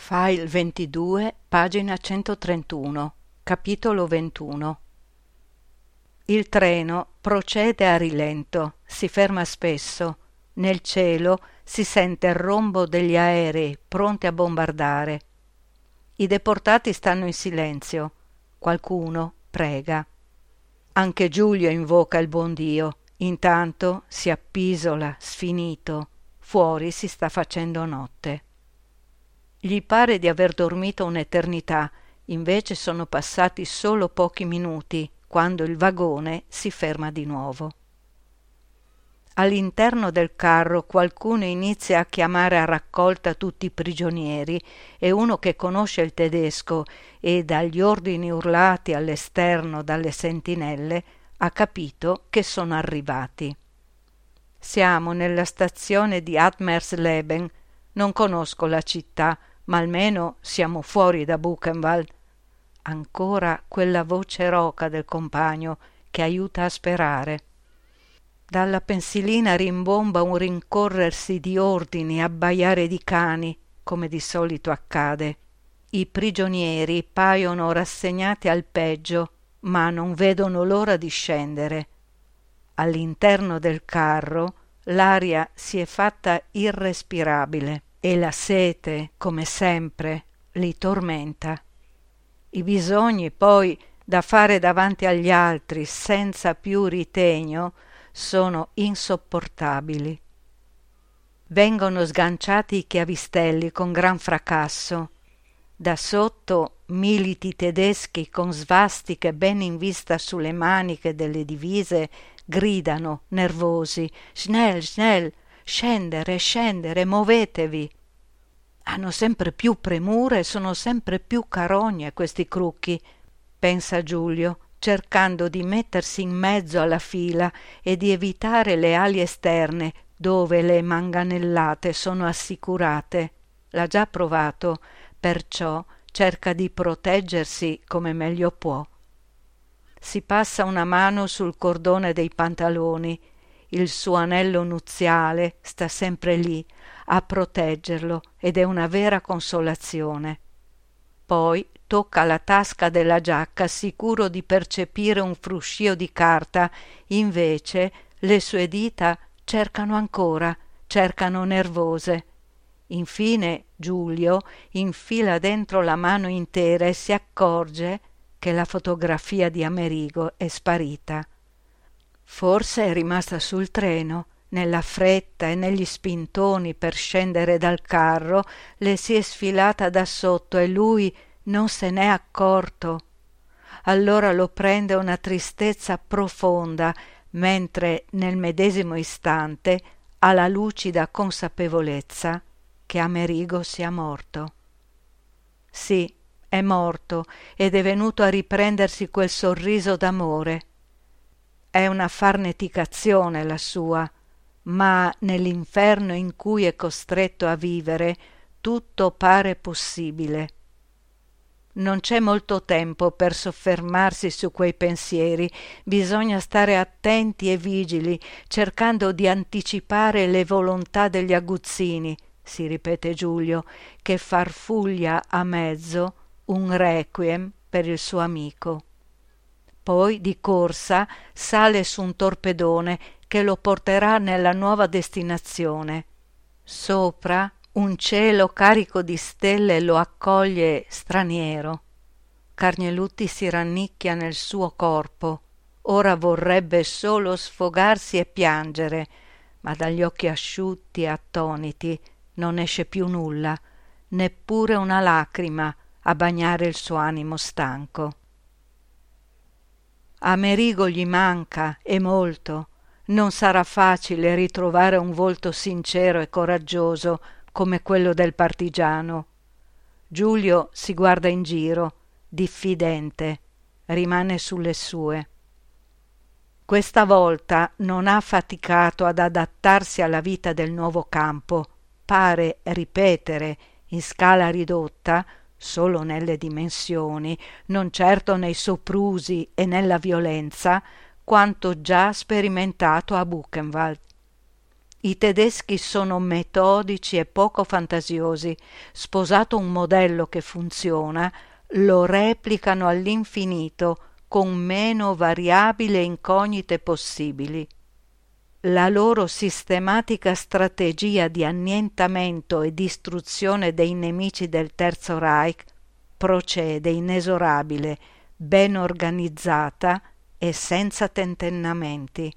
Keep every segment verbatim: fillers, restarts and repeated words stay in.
File ventidue, pagina centotrentuno, capitolo ventuno. Il treno procede a rilento, si ferma spesso. Nel cielo si sente il rombo degli aerei pronti a bombardare. I deportati stanno in silenzio. Qualcuno prega. Anche Giulio invoca il buon Dio. Intanto si appisola, sfinito. Fuori si sta facendo notte. Gli pare di aver dormito un'eternità, invece sono passati solo pochi minuti quando il vagone si ferma di nuovo. All'interno del carro qualcuno inizia a chiamare a raccolta tutti i prigionieri e uno che conosce il tedesco e dagli ordini urlati all'esterno dalle sentinelle ha capito che sono arrivati. Siamo nella stazione di Admersleben. Non conosco la città, ma almeno siamo fuori da Buchenwald. Ancora quella voce roca del compagno che aiuta a sperare. Dalla pensilina rimbomba un rincorrersi di ordini, abbaiare di cani, come di solito accade. I prigionieri paiono rassegnati al peggio, ma non vedono l'ora di scendere. All'interno del carro l'aria si è fatta irrespirabile e la sete, come sempre, li tormenta. I bisogni poi da fare davanti agli altri senza più ritegno sono insopportabili. Vengono sganciati i chiavistelli con gran fracasso. Da sotto militi tedeschi con svastiche ben in vista sulle maniche delle divise gridano nervosi: schnell, schnell, scendere, scendere, muovetevi. Hanno sempre più premure e sono sempre più carogne questi crucchi, pensa Giulio, cercando di mettersi in mezzo alla fila e di evitare le ali esterne dove le manganellate sono assicurate. L'ha già provato, perciò cerca di proteggersi come meglio può. Si passa una mano sul cordone dei pantaloni. Il suo anello nuziale sta sempre lì a proteggerlo ed è una vera consolazione. Poi tocca la tasca della giacca sicuro di percepire un fruscio di carta, invece le sue dita cercano ancora, cercano nervose. Infine Giulio infila dentro la mano intera e si accorge che la fotografia di Amerigo è sparita. Forse è rimasta sul treno. Nella fretta e negli spintoni per scendere dal carro le si è sfilata da sotto e lui non se n'è accorto. Allora lo prende una tristezza profonda, mentre nel medesimo istante ha la lucida consapevolezza che Amerigo sia morto. Sì, è morto ed è venuto a riprendersi quel sorriso d'amore. È una farneticazione la sua, ma nell'inferno in cui è costretto a vivere tutto pare possibile. Non c'è molto tempo per soffermarsi su quei pensieri, bisogna stare attenti e vigili, cercando di anticipare le volontà degli aguzzini, si ripete Giulio, che farfuglia a mezzo un requiem per il suo amico. Poi di corsa sale su un torpedone che lo porterà nella nuova destinazione. Sopra un cielo carico di stelle lo accoglie straniero. Carnelutti si rannicchia nel suo corpo. Ora vorrebbe solo sfogarsi e piangere, ma dagli occhi asciutti e attoniti non esce più nulla, neppure una lacrima a bagnare il suo animo stanco. Amerigo gli manca, e molto. Non sarà facile ritrovare un volto sincero e coraggioso come quello del partigiano. Giulio si guarda in giro, diffidente, rimane sulle sue. Questa volta non ha faticato ad adattarsi alla vita del nuovo campo. Pare ripetere, in scala ridotta, solo nelle dimensioni, non certo nei soprusi e nella violenza, quanto già sperimentato a Buchenwald. I tedeschi sono metodici e poco fantasiosi. Sposato un modello che funziona, lo replicano all'infinito con meno variabili e incognite possibili. La loro sistematica strategia di annientamento e distruzione dei nemici del Terzo Reich procede inesorabile, ben organizzata e senza tentennamenti.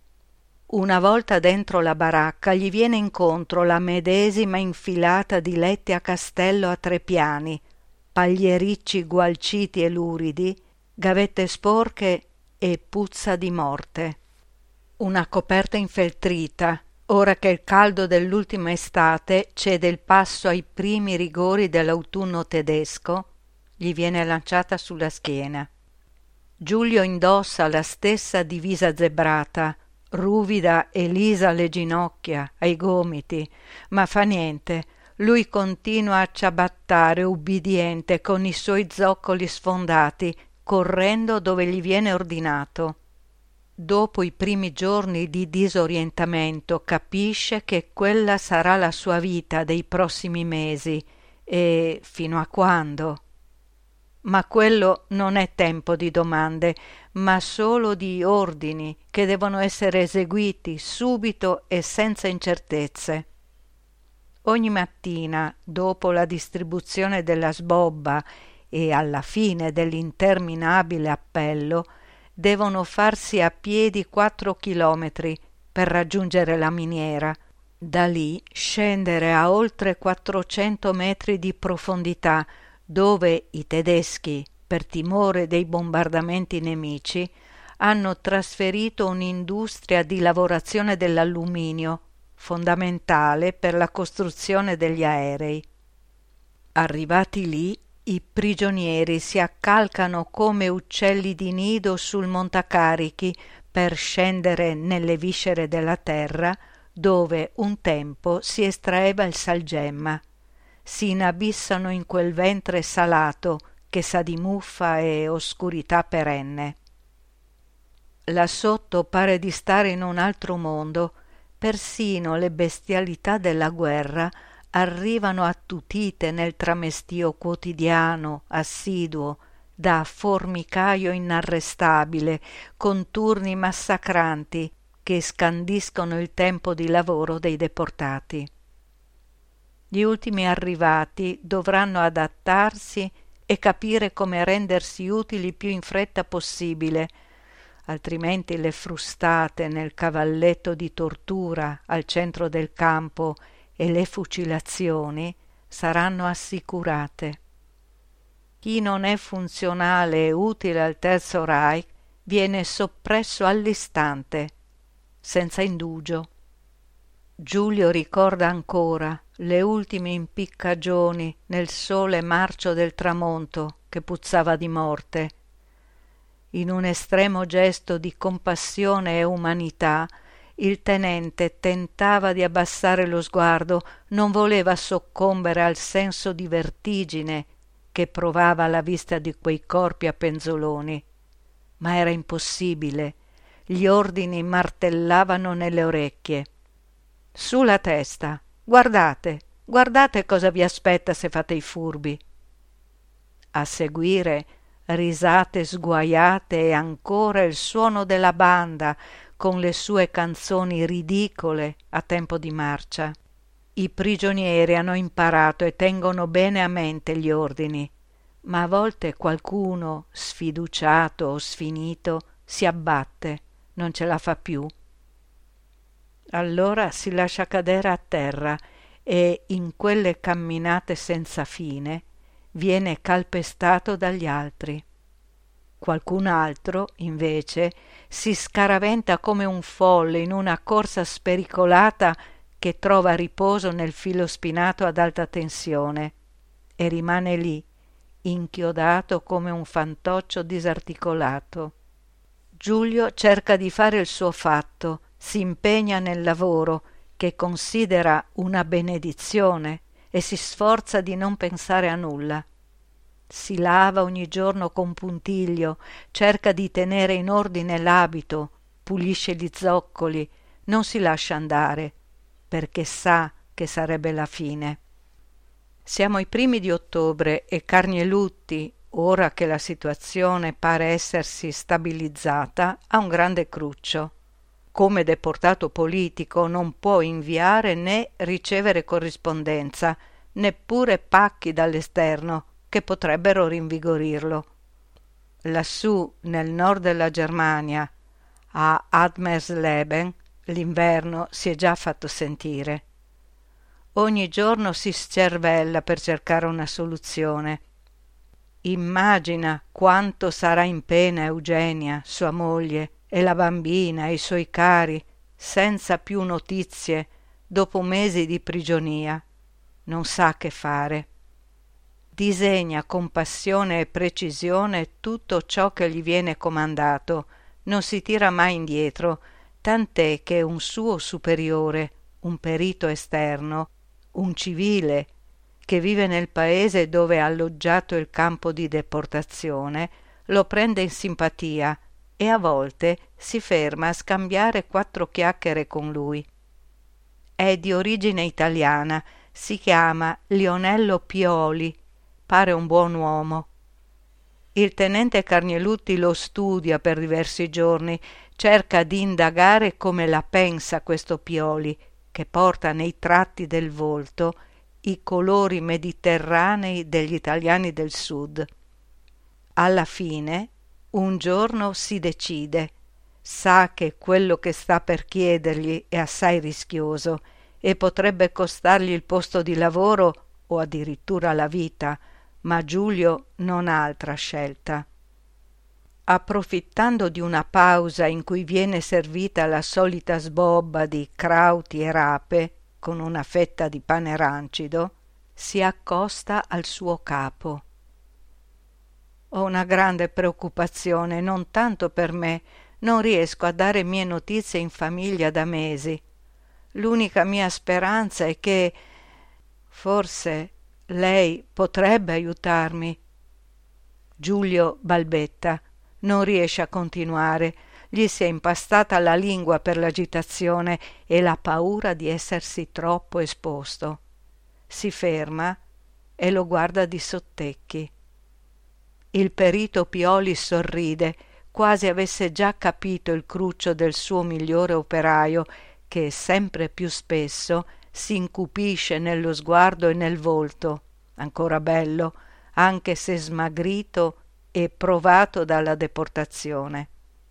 Una volta dentro la baracca gli viene incontro la medesima infilata di letti a castello a tre piani, pagliericci gualciti e luridi, gavette sporche e puzza di morte. Una coperta infeltrita, ora che il caldo dell'ultima estate cede il passo ai primi rigori dell'autunno tedesco, gli viene lanciata sulla schiena. Giulio indossa la stessa divisa zebrata, ruvida e lisa alle ginocchia, ai gomiti, ma fa niente. Lui continua a ciabattare ubbidiente con i suoi zoccoli sfondati, correndo dove gli viene ordinato. Dopo i primi giorni di disorientamento capisce che quella sarà la sua vita dei prossimi mesi e fino a quando? Ma quello non è tempo di domande, ma solo di ordini che devono essere eseguiti subito e senza incertezze. Ogni mattina, dopo la distribuzione della sbobba e alla fine dell'interminabile appello, devono farsi a piedi quattro chilometri per raggiungere la miniera. Da lì scendere a oltre quattrocento metri di profondità, dove i tedeschi, per timore dei bombardamenti nemici, hanno trasferito un'industria di lavorazione dell'alluminio, fondamentale per la costruzione degli aerei. Arrivati lì, i prigionieri si accalcano come uccelli di nido sul montacarichi per scendere nelle viscere della terra dove un tempo si estraeva il salgemma. Si inabissano in quel ventre salato che sa di muffa e oscurità perenne. Là sotto pare di stare in un altro mondo. Persino le bestialità della guerra arrivano attutite nel tramestio quotidiano, assiduo, da formicaio inarrestabile, con turni massacranti che scandiscono il tempo di lavoro dei deportati. Gli ultimi arrivati dovranno adattarsi e capire come rendersi utili più in fretta possibile, altrimenti le frustate nel cavalletto di tortura al centro del campo e le fucilazioni saranno assicurate. Chi non è funzionale e utile al Terzo Reich viene soppresso all'istante, senza indugio. Giulio ricorda ancora le ultime impiccagioni nel sole marcio del tramonto che puzzava di morte. In un estremo gesto di compassione e umanità, il tenente tentava di abbassare lo sguardo, non voleva soccombere al senso di vertigine che provava alla vista di quei corpi a penzoloni. Ma era impossibile. Gli ordini martellavano nelle orecchie. Su la testa, guardate, guardate cosa vi aspetta se fate i furbi. A seguire risate sguaiate e ancora il suono della banda con le sue canzoni ridicole a tempo di marcia. I prigionieri hanno imparato e tengono bene a mente gli ordini, ma a volte qualcuno, sfiduciato o sfinito, si abbatte, non ce la fa più. Allora si lascia cadere a terra e in quelle camminate senza fine viene calpestato dagli altri. Qualcun altro, invece, si scaraventa come un folle in una corsa spericolata che trova riposo nel filo spinato ad alta tensione e rimane lì, inchiodato come un fantoccio disarticolato. Giulio cerca di fare il suo fatto, si impegna nel lavoro, che considera una benedizione, e si sforza di non pensare a nulla. Si lava ogni giorno con puntiglio, cerca di tenere in ordine l'abito, pulisce gli zoccoli, non si lascia andare. perché sa che sarebbe la fine. Siamo ai primi di ottobre e Carnielutti, ora che la situazione pare essersi stabilizzata, ha un grande cruccio. Come deportato politico non può inviare né ricevere corrispondenza, neppure pacchi dall'esterno che potrebbero rinvigorirlo. Lassù, nel nord della Germania, a Admersleben, l'inverno si è già fatto sentire. Ogni giorno si scervella per cercare una soluzione. Immagina quanto sarà in pena Eugenia, sua moglie, e la bambina e i suoi cari, senza più notizie, dopo mesi di prigionia. Non sa che fare. Disegna con passione e precisione tutto ciò che gli viene comandato, non si tira mai indietro, tant'è che un suo superiore, un perito esterno, un civile che vive nel paese dove è alloggiato il campo di deportazione, lo prende in simpatia e a volte si ferma a scambiare quattro chiacchiere con lui. È di origine italiana, si chiama Lionello Pioli, pare un buon uomo. Il tenente Carnielutti lo studia per diversi giorni, cerca di indagare come la pensa questo Pioli, che porta nei tratti del volto i colori mediterranei degli italiani del sud. Alla fine, un giorno si decide, sa che quello che sta per chiedergli è assai rischioso e potrebbe costargli il posto di lavoro o addirittura la vita, ma Giulio non ha altra scelta. Approfittando di una pausa in cui viene servita la solita sbobba di crauti e rape con una fetta di pane rancido, si accosta al suo capo. Ho una grande preoccupazione, non tanto per me, non riesco a dare mie notizie in famiglia da mesi. L'unica mia speranza è che forse lei potrebbe aiutarmi. Giulio balbetta, non riesce a continuare, gli si è impastata la lingua per l'agitazione e la paura di essersi troppo esposto. Si ferma e lo guarda di sottecchi. Il perito Pioli sorride, quasi avesse già capito il cruccio del suo migliore operaio, che sempre più spesso si incupisce nello sguardo e nel volto, ancora bello, anche se smagrito e provato dalla deportazione.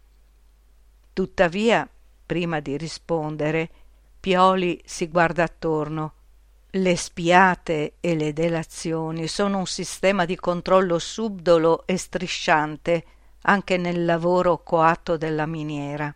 Tuttavia, prima di rispondere, Pioli si guarda attorno. Le spiate e le delazioni sono un sistema di controllo subdolo e strisciante anche nel lavoro coatto della miniera.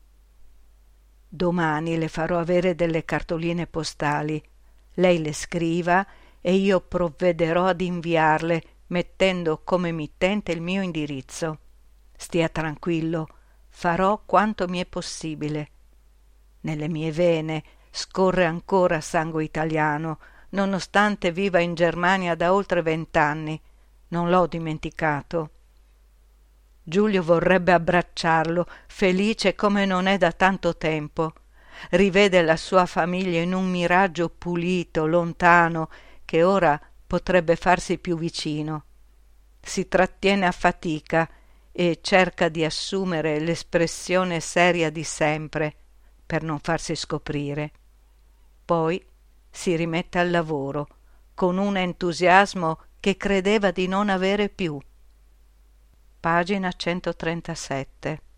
Domani le farò avere delle cartoline postali. Lei le scriva e io provvederò ad inviarle mettendo come mittente il mio indirizzo. Stia tranquillo, farò quanto mi è possibile. Nelle mie vene scorre ancora sangue italiano, nonostante viva in Germania da oltre vent'anni. Non l'ho dimenticato. Giulio vorrebbe abbracciarlo, felice come non è da tanto tempo. Rivede la sua famiglia in un miraggio pulito, lontano, che ora potrebbe farsi più vicino. Si trattiene a fatica e cerca di assumere l'espressione seria di sempre per non farsi scoprire. Poi si rimette al lavoro con un entusiasmo che credeva di non avere più. Pagina centotrentasette.